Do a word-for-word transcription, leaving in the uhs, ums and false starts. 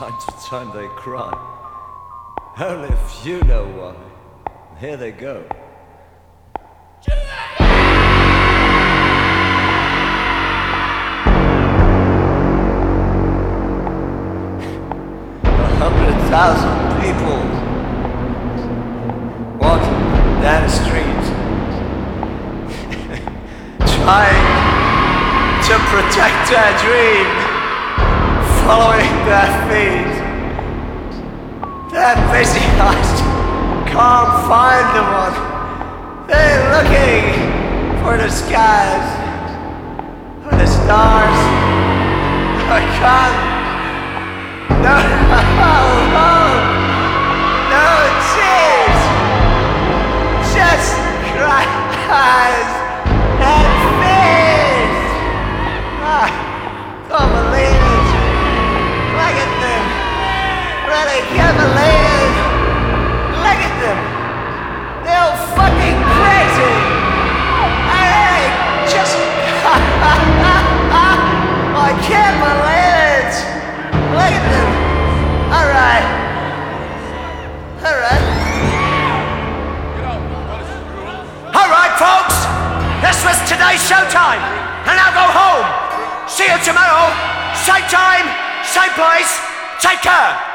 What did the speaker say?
time to time they cry. Only a few know why. Here they go. A hundred thousand people walking down the street, trying to protect their dream, following their feet. Their busy eyes can't find the one. They're looking for the skies, for the stars. I can't. No, no, no tears, just cries and fears. I can't believe it. Look at them. Really can't believe it. Look at them. They're all fucking crazy. I really just. I can't believe it. Look at them. Alright. Alright. Alright, folks. This was today's showtime. And now go home. See you tomorrow. Same time, same place. Take care.